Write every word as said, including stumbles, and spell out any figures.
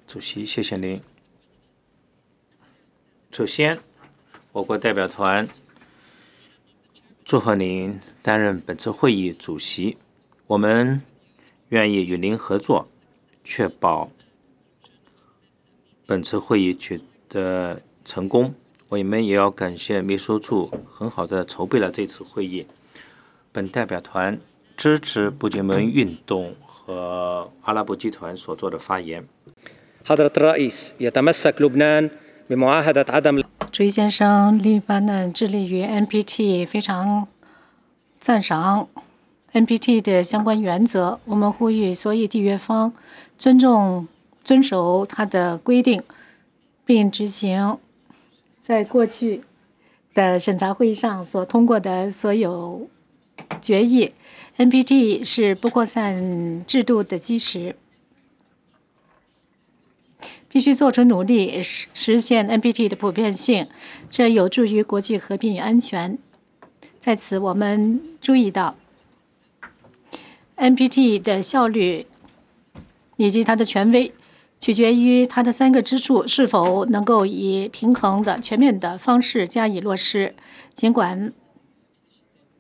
主席，谢谢您。首先，我国代表团祝贺您担任本次会议主席。我们愿意与您合作，确保本次会议取得成功。我们也要感谢秘书处很好的筹备了这次会议。本代表团支持不结盟运动和阿拉伯集团所做的发言。 حضرة الرئيس يتمسك لبنان بمعاهدة عدم 主席先生，黎巴嫩致力于 N P T， 非常赞赏 N P T 的相关原则。我们呼吁所有缔约方尊重、遵守它的规定，并执行在过去的审查会议上所通过的所有决议。N P T 是不扩散制度的基石，必须做出努力实实现 N P T 的普遍性，这有助于国际和平与安全。在此，我们注意到 N P T 的效率以及它的权威，取决于它的三个支柱是否能够以平衡的、全面的方式加以落实。尽管